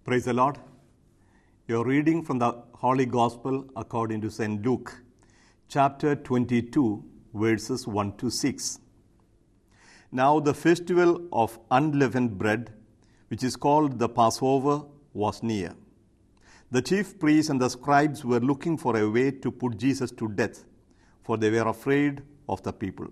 Praise the Lord. You're reading from the Holy Gospel according to St. Luke, chapter 22, verses 1 to 6. Now the festival of unleavened bread, which is called the Passover, was near. The chief priests and the scribes were looking for a way to put Jesus to death, for they were afraid of the people.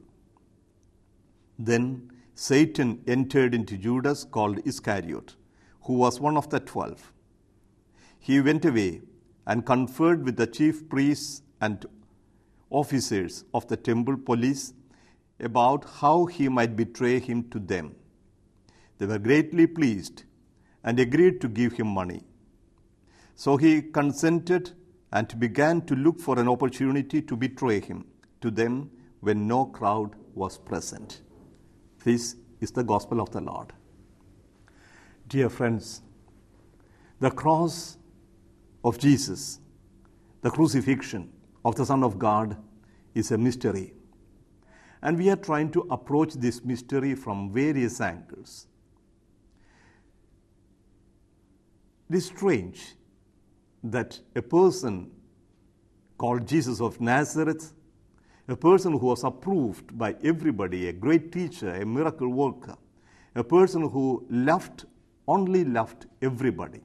Then Satan entered into Judas, called Iscariot, who was one of the 12. He went away and conferred with the chief priests and officers of the temple police about how he might betray him to them. They were greatly pleased and agreed to give him money. So he consented and began to look for an opportunity to betray him to them when no crowd was present. This is the gospel of the Lord. Dear friends, the cross of Jesus, the crucifixion of the Son of God, is a mystery. And we are trying to approach this mystery from various angles. It is strange that a person called Jesus of Nazareth, a person who was approved by everybody, a great teacher, a miracle worker, a person who only loved everybody,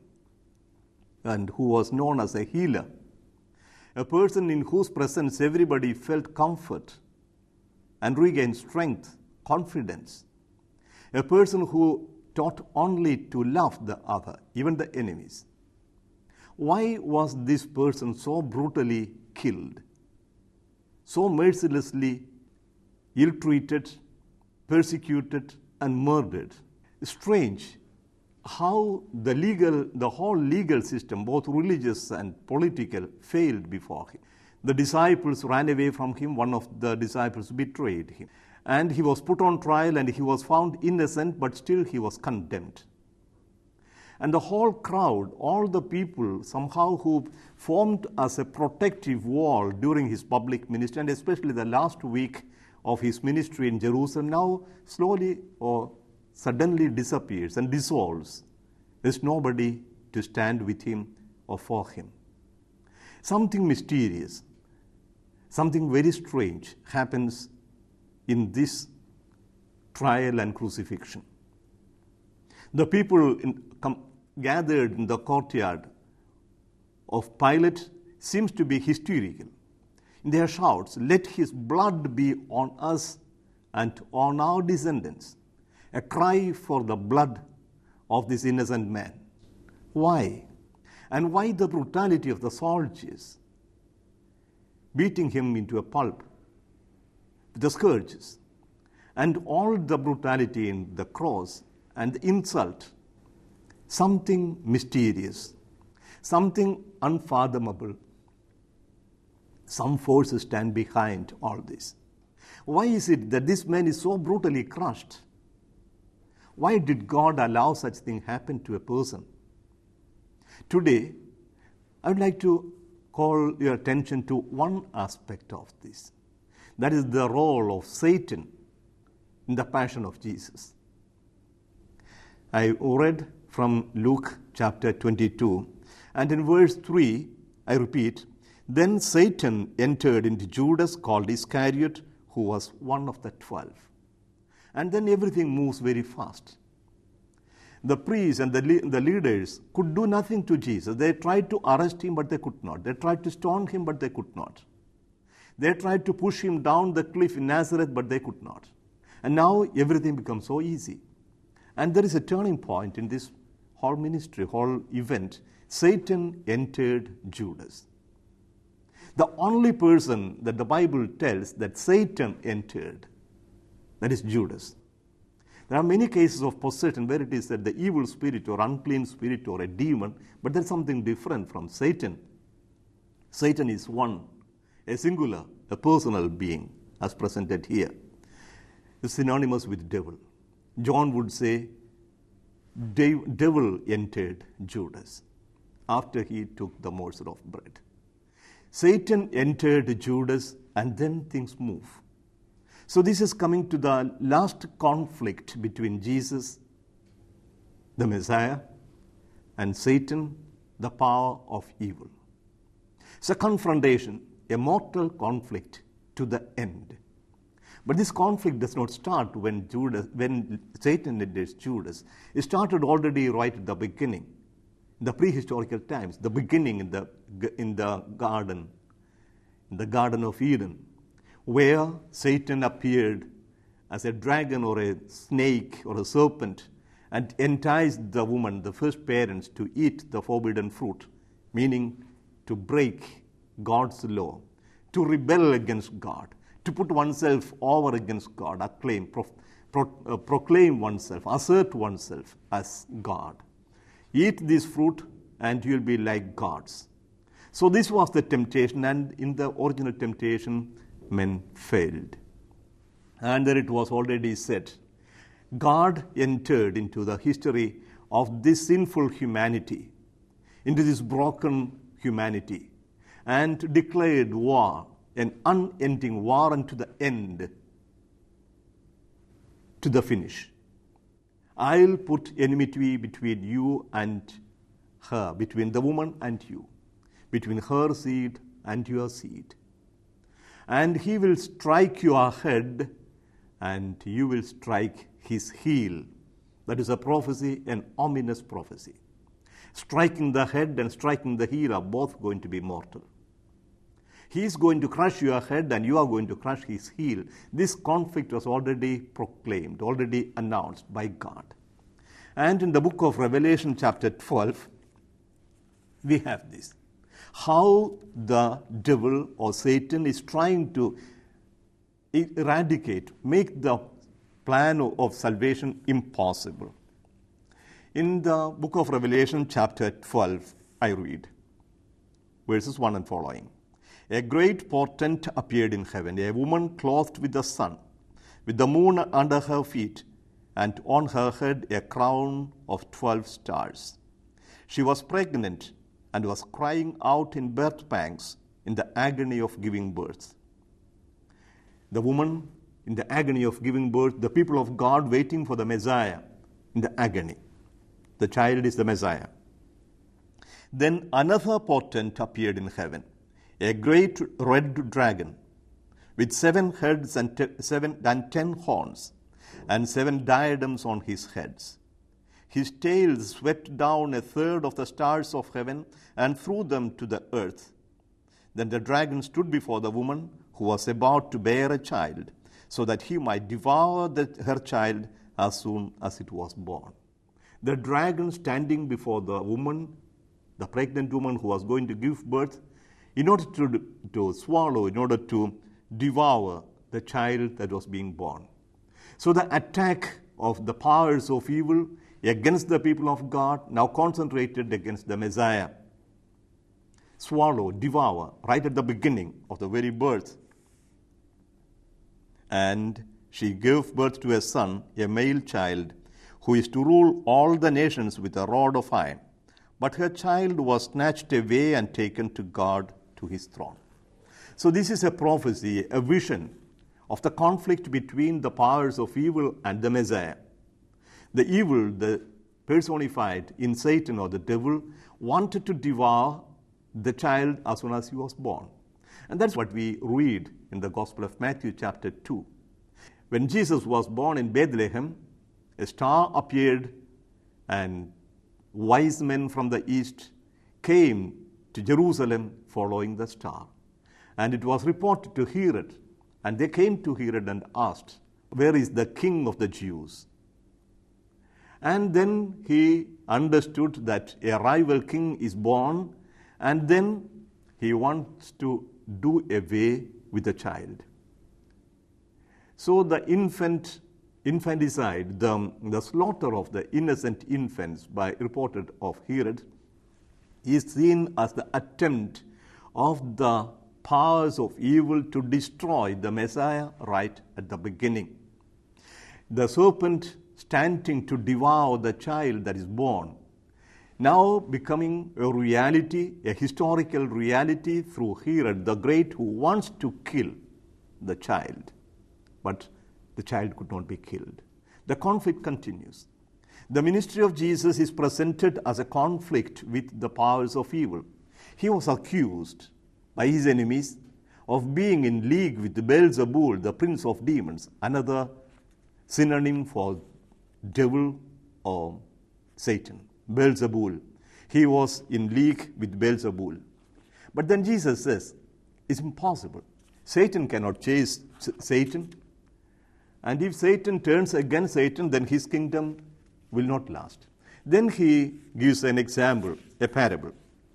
and who was known as a healer, a person in whose presence everybody felt comfort and regained strength, confidence, a person who taught only to love the other, even the enemies. Why was this person so brutally killed, so mercilessly ill-treated, persecuted, and murdered? Strange how the whole legal system, both religious and political, failed before him. The disciples ran away from him. One of the disciples betrayed him. And he was put on trial and he was found innocent, but still he was condemned. And the whole crowd, all the people somehow who formed as a protective wall during his public ministry, and especially the last week of his ministry in Jerusalem, now slowly or suddenly disappears and dissolves. There's nobody to stand with him or for him. Something mysterious, something very strange happens in this trial and crucifixion. The people gathered in the courtyard of Pilate seems to be hysterical. In their shouts, "Let his blood be on us and on our descendants." A cry for the blood of this innocent man. Why? And why the brutality of the soldiers beating him into a pulp with the scourges, and all the brutality in the cross and the insult? Something mysterious, something unfathomable. Some forces stand behind all this. Why is it that this man is so brutally crushed? Why did God allow such thing happen to a person? Today, I would like to call your attention to one aspect of this. That is the role of Satan in the passion of Jesus. I read from Luke chapter 22, and in verse 3, I repeat, "Then Satan entered into Judas, called Iscariot, who was one of the 12. And then everything moves very fast. The priests and the leaders could do nothing to Jesus. They tried to arrest him, but they could not. They tried to stone him, but they could not. They tried to push him down the cliff in Nazareth, but they could not. And now everything becomes so easy. And there is a turning point in this whole ministry, whole event. Satan entered Judas. The only person that the Bible tells that Satan entered, that is Judas. There are many cases of possession where it is that the evil spirit or unclean spirit or a demon, but there's something different from Satan. Satan is one, a singular, a personal being, as presented here. It's synonymous with devil. John would say, devil entered Judas after he took the morsel of bread. Satan entered Judas, and then things move. So this is coming to the last conflict between Jesus, the Messiah, and Satan, the power of evil. It's a confrontation, a mortal conflict to the end. But this conflict does not start when Satan enters Judas. It started already right at the beginning, in the prehistorical times, the beginning in the Garden of Eden, where Satan appeared as a dragon or a snake or a serpent and enticed the woman, the first parents, to eat the forbidden fruit, meaning to break God's law, to rebel against God, to put oneself over against God, proclaim oneself, assert oneself as God. Eat this fruit and you will be like gods. So this was the temptation, and in the original temptation, men failed. And there it was already said, God entered into the history of this sinful humanity, into this broken humanity, and declared war, an unending war unto the end, to the finish. I'll put enmity between you and her, between the woman and you, between her seed and your seed. And he will strike your head, and you will strike his heel. That is a prophecy, an ominous prophecy. Striking the head and striking the heel are both going to be mortal. He is going to crush your head and you are going to crush his heel. This conflict was already proclaimed, already announced by God. And in the book of Revelation chapter 12, we have this. How the devil or Satan is trying to eradicate, make the plan of salvation impossible. In the book of Revelation chapter 12, I read verses 1 and following. A great portent appeared in heaven, a woman clothed with the sun, with the moon under her feet, and on her head a crown of 12 stars. She was pregnant and was crying out in birth pangs in the agony of giving birth. The woman in the agony of giving birth, the people of God waiting for the Messiah in the agony. The child is the Messiah. Then another portent appeared in heaven, a great red dragon with 7 heads and 10 horns and 7 diadems on his heads. His tail swept down a third of the stars of heaven and threw them to the earth. Then the dragon stood before the woman who was about to bear a child, so that he might devour her child as soon as it was born. The dragon standing before the woman, the pregnant woman who was going to give birth, in order to swallow, in order to devour the child that was being born. So the attack of the powers of evil against the people of God now concentrated against the Messiah. Swallow, devour, right at the beginning of the very birth. And she gave birth to a son, a male child, who is to rule all the nations with a rod of iron. But her child was snatched away and taken to God, to his throne. So this is a prophecy, a vision of the conflict between the powers of evil and the Messiah. The evil, the personified in Satan or the devil, wanted to devour the child as soon as he was born. And that's what we read in the Gospel of Matthew chapter 2. When Jesus was born in Bethlehem, a star appeared and wise men from the east came to Jerusalem following the star. And it was reported to Herod, and they came to Herod and asked, "Where is the king of the Jews?" And then he understood that a rival king is born, and then he wants to do away with the child. So the infanticide, the slaughter of the innocent infants by reported of Herod, is seen as the attempt of the powers of evil to destroy the Messiah right at the beginning. The serpent standing to devour the child that is born, now becoming a reality, a historical reality through Herod the Great, who wants to kill the child. But the child could not be killed. The conflict continues. The ministry of Jesus is presented as a conflict with the powers of evil. He was accused by his enemies of being in league with Beelzebul, the prince of demons, another synonym for devil or Satan. Beelzebul. He was in league with Beelzebul. But then Jesus says, it's impossible. Satan cannot chase Satan. And if Satan turns against Satan, then his kingdom will not last. Then he gives an example, a parable.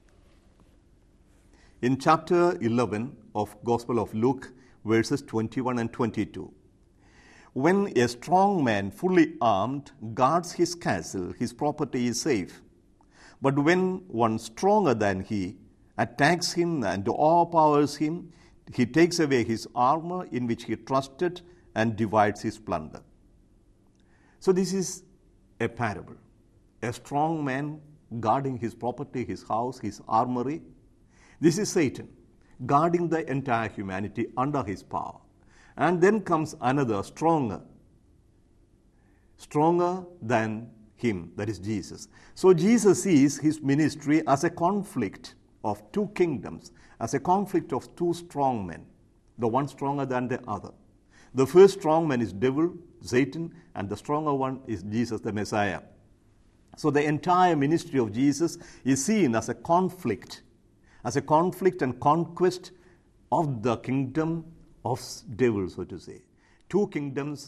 In chapter 11 of Gospel of Luke, verses 21 and 22. When a strong man, fully armed, guards his castle, his property is safe. But when one stronger than he attacks him and overpowers him, he takes away his armor in which he trusted and divides his plunder. So this is a parable. A strong man guarding his property, his house, his armory. This is Satan guarding the entire humanity under his power. And then comes another stronger than him, that is Jesus. So Jesus sees his ministry as a conflict of two kingdoms, as a conflict of two strong men, the one stronger than the other. The first strong man is devil, Satan, and the stronger one is Jesus, the Messiah. So the entire ministry of Jesus is seen as a conflict and conquest of the kingdom of devil, so to say. Two kingdoms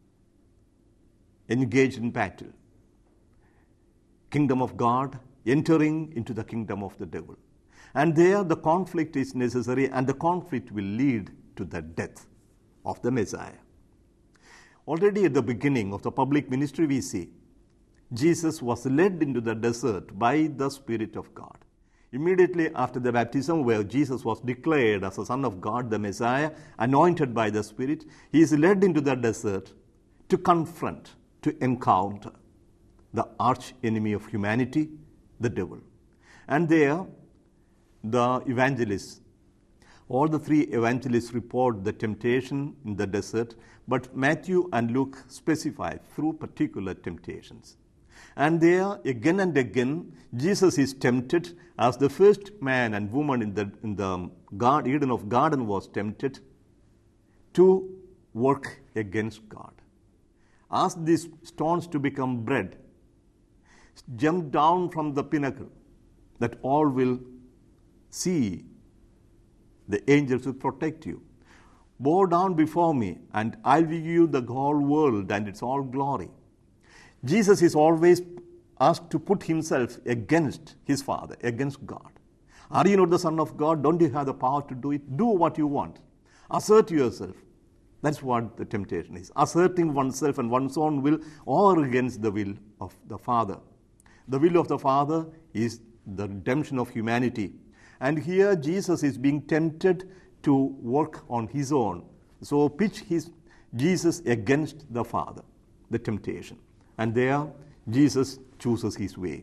engaged in battle. Kingdom of God entering into the kingdom of the devil. And there the conflict is necessary, and the conflict will lead to the death of the Messiah. Already at the beginning of the public ministry, we see Jesus was led into the desert by the Spirit of God. Immediately after the baptism, where Jesus was declared as the Son of God, the Messiah, anointed by the Spirit, he is led into the desert to confront, to encounter the arch enemy of humanity, the devil. And there, the evangelists, all the three evangelists report the temptation in the desert, but Matthew and Luke specify through particular temptations. And there, again and again, Jesus is tempted as the first man and woman in the Eden of Garden was tempted to work against God. Ask these stones to become bread. Jump down from the pinnacle, that all will see. The angels will protect you. Bow down before me, and I'll give you the whole world and its all glory. Jesus is always asked to put himself against his Father, against God. Are you not the Son of God? Don't you have the power to do it? Do what you want. Assert yourself. That's what the temptation is. Asserting oneself and one's own will or against the will of the Father. The will of the Father is the redemption of humanity. And here Jesus is being tempted to work on his own. So pitch Jesus against the Father, the temptation. And there Jesus chooses his way.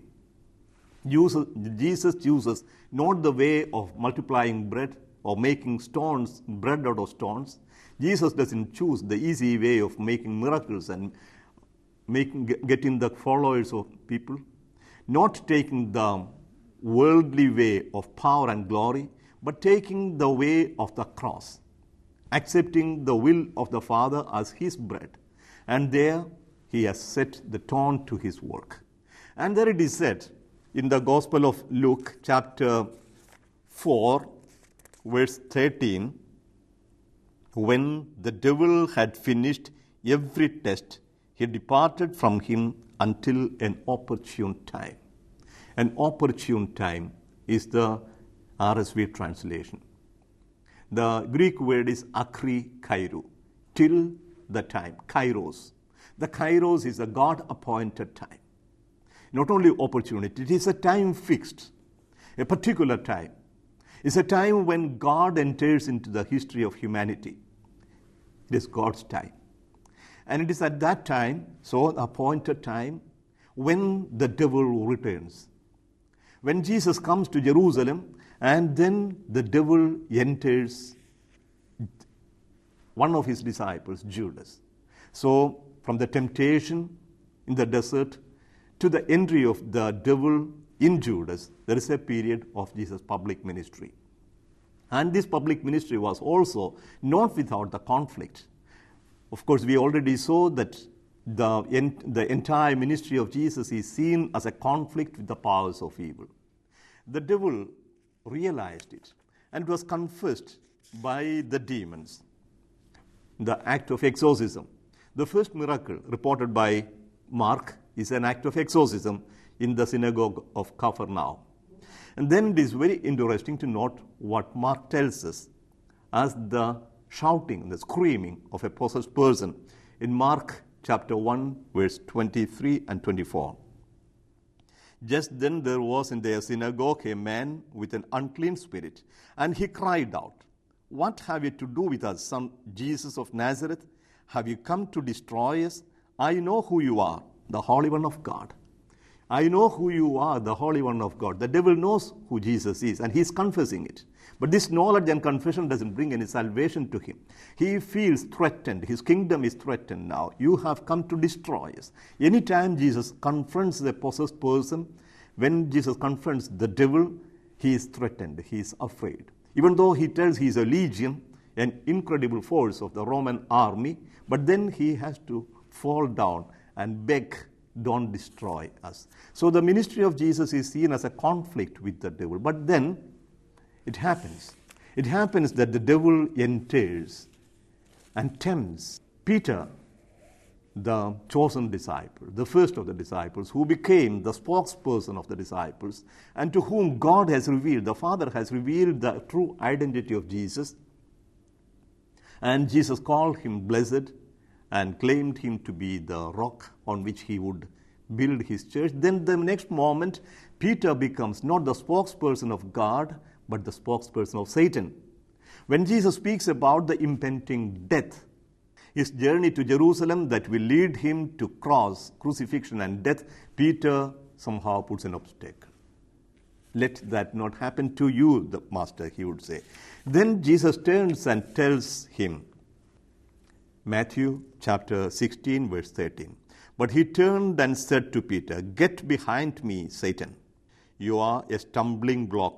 Jesus chooses not the way of multiplying bread or making stones, bread out of stones. Jesus doesn't choose the easy way of making miracles and getting the followers of people. Not taking the worldly way of power and glory, but taking the way of the cross, accepting the will of the Father as his bread. And there he has set the tone to his work. And there it is said in the Gospel of Luke, chapter 4, verse 13, when the devil had finished every test, he departed from him until an opportune time. An opportune time is the RSV translation. The Greek word is akri kairu, till the time, kairos. The kairos is a God-appointed time. Not only opportunity, it is a time fixed, a particular time. It's a time when God enters into the history of humanity. It is God's time. And it is at that time, so appointed time, when the devil returns. When Jesus comes to Jerusalem, and then the devil enters one of his disciples, Judas. So, from the temptation in the desert, to the entry of the devil in Judas, there is a period of Jesus' public ministry. And this public ministry was also not without the conflict. Of course, we already saw that the entire ministry of Jesus is seen as a conflict with the powers of evil. The devil realized it, and it was confessed by the demons. The act of exorcism. The first miracle reported by Mark is an act of exorcism in the synagogue of Capernaum. And then it is very interesting to note what Mark tells us as the shouting, the screaming of a possessed person in Mark chapter 1, verse 23 and 24. Just then there was in their synagogue a man with an unclean spirit, and he cried out, "What have you to do with us, son Jesus of Nazareth? Have you come to destroy us? I know who you are, the Holy One of God." I know who you are, the Holy One of God. The devil knows who Jesus is, and he's confessing it. But this knowledge and confession doesn't bring any salvation to him. He feels threatened. His kingdom is threatened now. You have come to destroy us. Anytime Jesus confronts the possessed person, when Jesus confronts the devil, he is threatened. He is afraid. Even though he tells he is a legion, an incredible force of the Roman army, but then he has to fall down and beg, "Don't destroy us." So the ministry of Jesus is seen as a conflict with the devil. But then it happens. It happens that the devil enters and tempts Peter, the chosen disciple, the first of the disciples, who became the spokesperson of the disciples, and to whom God has revealed, the Father has revealed the true identity of Jesus. And Jesus called him blessed and claimed him to be the rock on which he would build his church. Then the next moment, Peter becomes not the spokesperson of God, but the spokesperson of Satan. When Jesus speaks about the impending death, his journey to Jerusalem that will lead him to cross, crucifixion and death, Peter somehow puts an obstacle. "Let that not happen to you, the master," he would say. Then Jesus turns and tells him, Matthew chapter 16, verse 13. "But he turned and said to Peter, 'Get behind me, Satan. You are a stumbling block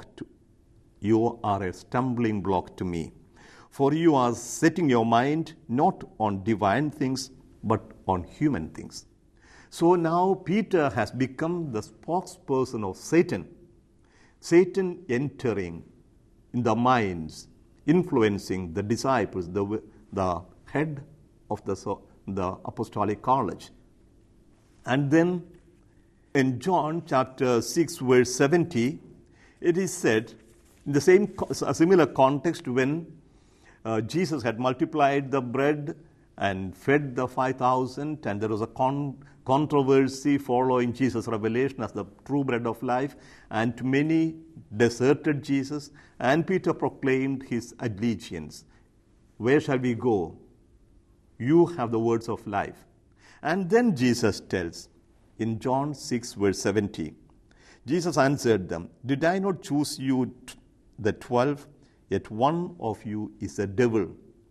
to me. For you are setting your mind not on divine things, but on human things.'" So now Peter has become the spokesperson of Satan. Satan entering in the minds, influencing the disciples, the head of the apostolic college. And then in John chapter 6, verse 70, it is said, in the same similar context, when Jesus had multiplied the bread and fed the 5,000, and there was a controversy following Jesus' revelation as the true bread of life, and many deserted Jesus, and Peter proclaimed his allegiance. "Where shall we go? You have the words of life." And then Jesus tells, in John 6, verse 70, Jesus answered them, "Did I not choose you, the 12? Yet one of you is a devil."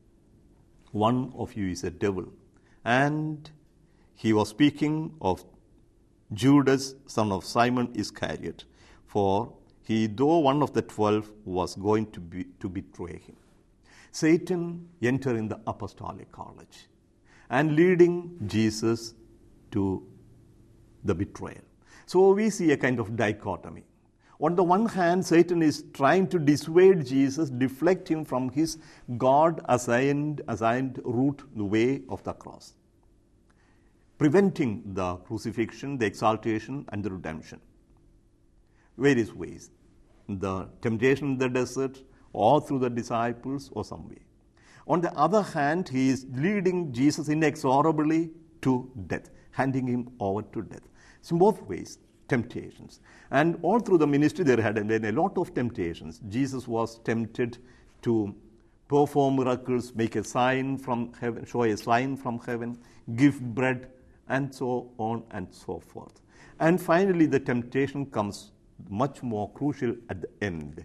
One of you is a devil. And he was speaking of Judas, son of Simon Iscariot, for he, though one of the 12, was going to betray him. Satan entering the apostolic college and leading Jesus to the betrayal. So we see a kind of dichotomy. On the one hand, Satan is trying to dissuade Jesus, deflect him from his God-assigned route, the way of the cross, preventing the crucifixion, the exaltation, and the redemption. Various ways. The temptation in the desert, or through the disciples, or some way. On the other hand, he is leading Jesus inexorably to death, handing him over to death. So both ways, temptations. And all through the ministry, there had been a lot of temptations. Jesus was tempted to perform miracles, make a sign from heaven, show a sign from heaven, give bread, and so on and so forth. And finally, the temptation comes much more crucial at the end.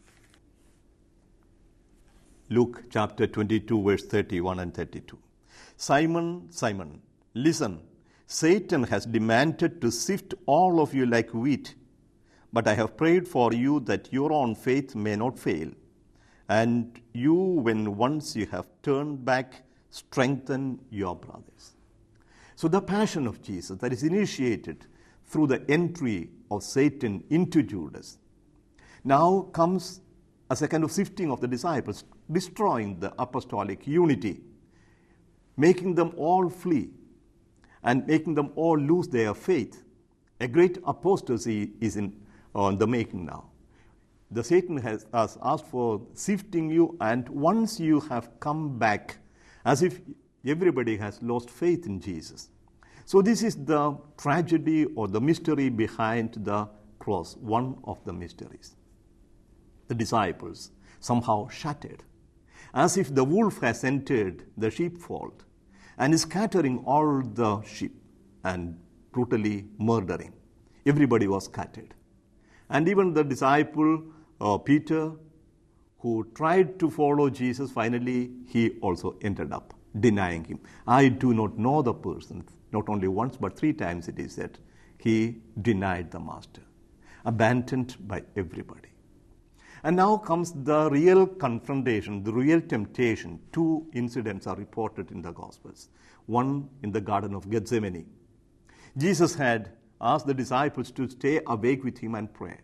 Luke chapter 22, verse 31 and 32. "Simon, Simon, listen. Satan has demanded to sift all of you like wheat, but I have prayed for you that your own faith may not fail. And you, when once you have turned back, strengthen your brothers. So the passion of Jesus that is initiated through the entry of Satan into Judas now comes as a kind of sifting of the disciples, destroying the apostolic unity, making them all flee and making them all lose their faith. A great apostasy is on the making now. The Satan has asked for sifting you, and once you have come back, as if everybody has lost faith in Jesus. So this is the tragedy or the mystery behind the cross, one of the mysteries. The disciples somehow shattered, as if the wolf has entered the sheepfold and is scattering all the sheep and brutally murdering. Everybody was scattered. And even the disciple Peter, who tried to follow Jesus, finally he also ended up denying him. I do not know the person. Not only once, but 3 times it is said he denied the master, abandoned by everybody. And now comes the real confrontation, the real temptation. 2 incidents are reported in the Gospels. One in the Garden of Gethsemane. Jesus had asked the disciples to stay awake with him and pray.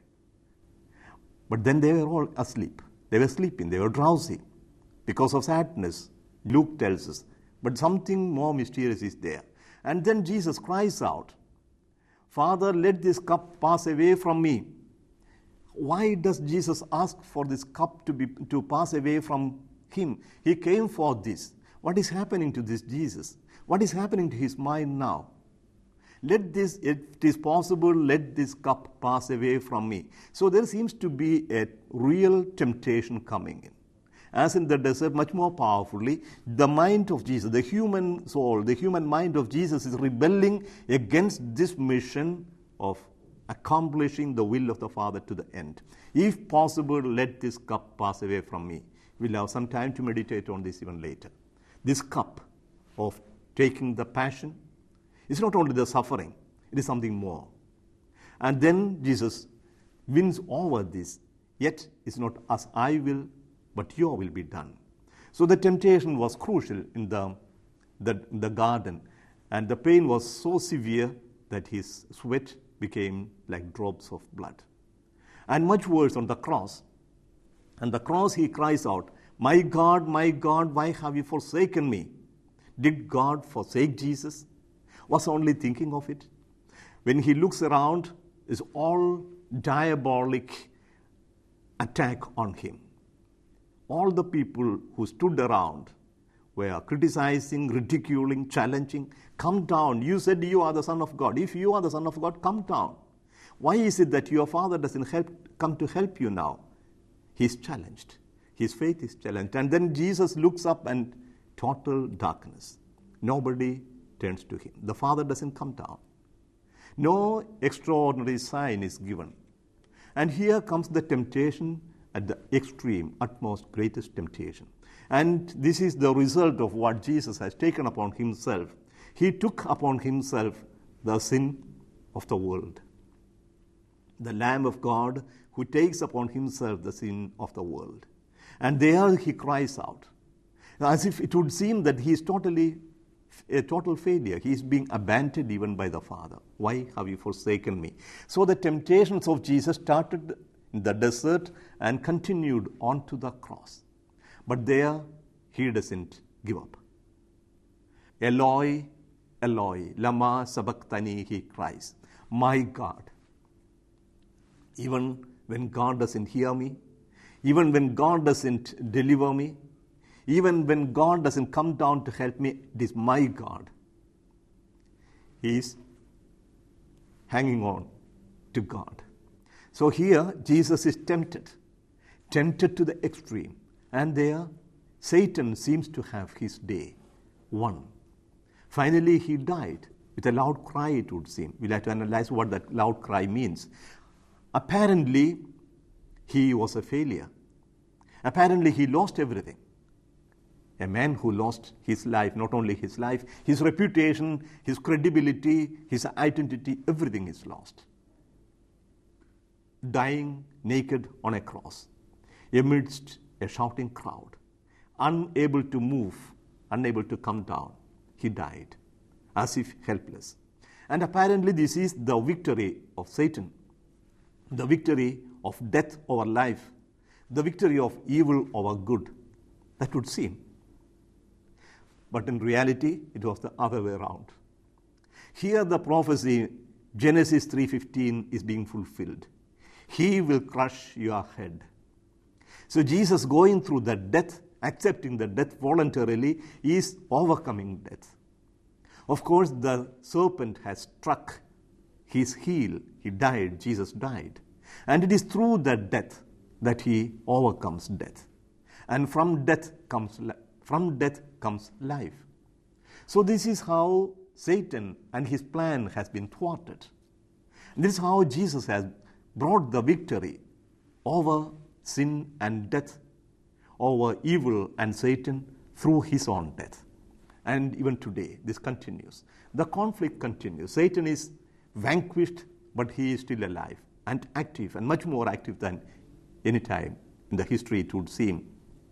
But then they were all asleep. They were sleeping. They were drowsy because of sadness, Luke tells us. But something more mysterious is there. And then Jesus cries out, Father, let this cup pass away from me. Why does Jesus ask for this cup to pass away from him? He came for this. What is happening to this Jesus? What is happening to his mind now? Let this, if it is possible, let this cup pass away from me. So there seems to be a real temptation coming in. As in the desert, much more powerfully, the mind of Jesus, the human soul, the human mind of Jesus is rebelling against this mission of accomplishing the will of the Father to the end. If possible, let this cup pass away from me. We'll have some time to meditate on this even later. This cup of taking the passion, it's not only the suffering, it is something more. And then Jesus wins over this. Yet it's not as I will, but your will be done. So the temptation was crucial in the garden. And the pain was so severe that his sweat became like drops of blood. And much worse on the cross. On the cross he cries out, my God, why have you forsaken me? Did God forsake Jesus? Was only thinking of it? When he looks around, it's all diabolic attack on him. All the people who stood around were criticizing, ridiculing, challenging. Come down. You said you are the Son of God. If you are the Son of God, come down. Why is it that your Father doesn't come to help you now? He's challenged. His faith is challenged. And then Jesus looks up and total darkness. Nobody turns to him. The Father doesn't come down. No extraordinary sign is given. And here comes the temptation at the extreme, utmost, greatest temptation. And this is the result of what Jesus has taken upon himself. He took upon himself the sin of the world. The Lamb of God who takes upon himself the sin of the world. And there he cries out, as if it would seem that he is a total failure. He is being abandoned even by the Father. Why have you forsaken me? So the temptations of Jesus started in the desert and continued on to the cross. But there he doesn't give up. Eloi, Eloi, lama sabachthani, he cries. My God. Even when God doesn't hear me, even when God doesn't deliver me, even when God doesn't come down to help me, it is my God. He is hanging on to God. So here, Jesus is tempted to the extreme. And there, Satan seems to have his day won. Finally, he died with a loud cry, it would seem. We'll have to analyze what that loud cry means. Apparently, he was a failure. Apparently, he lost everything. A man who lost his life, not only his life, his reputation, his credibility, his identity, everything is lost. Dying naked on a cross, amidst a shouting crowd, unable to move, unable to come down, he died, as if helpless. And apparently this is the victory of Satan, the victory of death over life, the victory of evil over good. That would seem. But in reality, it was the other way around. Here the prophecy, Genesis 3:15, is being fulfilled. He will crush your head. So Jesus, going through the death, accepting the death voluntarily, is overcoming death. Of course, the serpent has struck his heel. He died. Jesus died. And it is through that death that he overcomes death. And from death comes life. So this is how Satan and his plan has been thwarted. This is how Jesus has brought the victory over sin and death, over evil and Satan through his own death. And even today, this continues. The conflict continues. Satan is vanquished, but he is still alive and active, and much more active than any time in the history it would seem.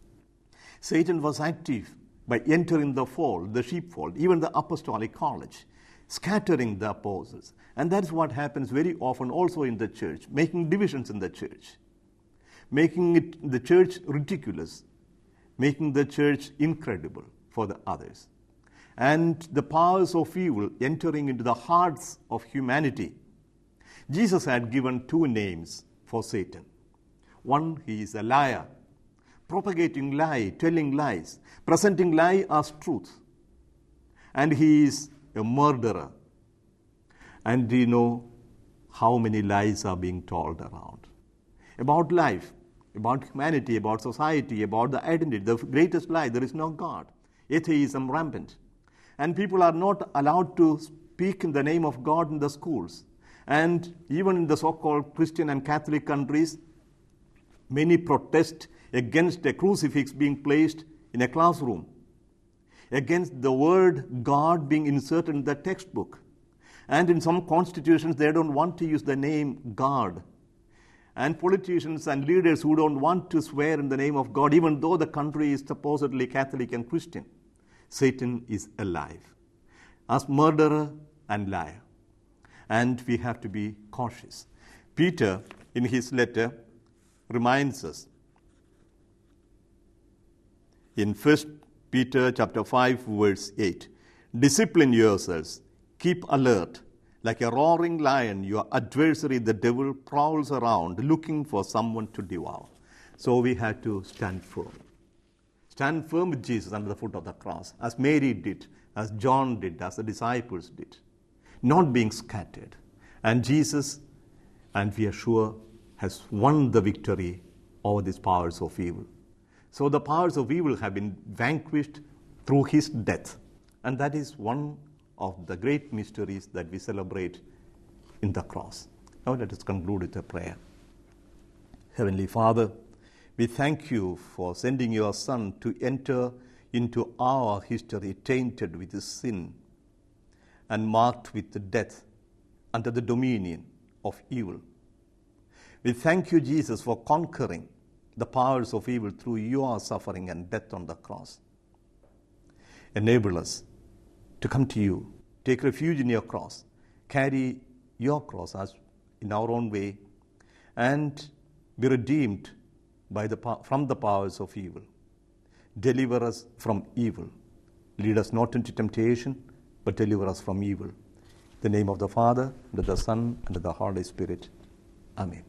Satan was active by entering the fold, the sheepfold, even the apostolic college, scattering the apostles. And that's what happens very often also in the church, making divisions in the church, making the church ridiculous, making the church incredible for the others. And the powers of evil entering into the hearts of humanity. Jesus had given two names for Satan. One, he is a liar, propagating lie, telling lies, presenting lie as truth. And he is a murderer. And we know how many lies are being told around about life, about humanity, about society, about the identity. The greatest lie, there is no God. Atheism rampant. And people are not allowed to speak in the name of God in the schools. And even in the so-called Christian and Catholic countries, many protest against a crucifix being placed in a classroom, against the word God being inserted in the textbook. And in some constitutions, they don't want to use the name God. And politicians and leaders who don't want to swear in the name of God, even though the country is supposedly Catholic and Christian. Satan is alive as murderer and liar. And we have to be cautious. Peter, in his letter, reminds us in 1 Peter chapter 5, verse 8, discipline yourselves, keep alert. Like a roaring lion, your adversary, the devil, prowls around looking for someone to devour. So we have to stand firm. Stand firm with Jesus under the foot of the cross, as Mary did, as John did, as the disciples did, not being scattered. And Jesus, and we are sure, has won the victory over these powers of evil. So the powers of evil have been vanquished through his death. And that is one of the great mysteries that we celebrate in the cross. Now let us conclude with a prayer. Heavenly Father, we thank you for sending your Son to enter into our history tainted with sin and marked with death under the dominion of evil. We thank you, Jesus, for conquering the powers of evil through your suffering and death on the cross. Enable us to come to you, take refuge in your cross, carry your cross as in our own way, and be redeemed from the powers of evil. Deliver us from evil. Lead us not into temptation, but deliver us from evil. In the name of the Father, and of the Son, and of the Holy Spirit. Amen.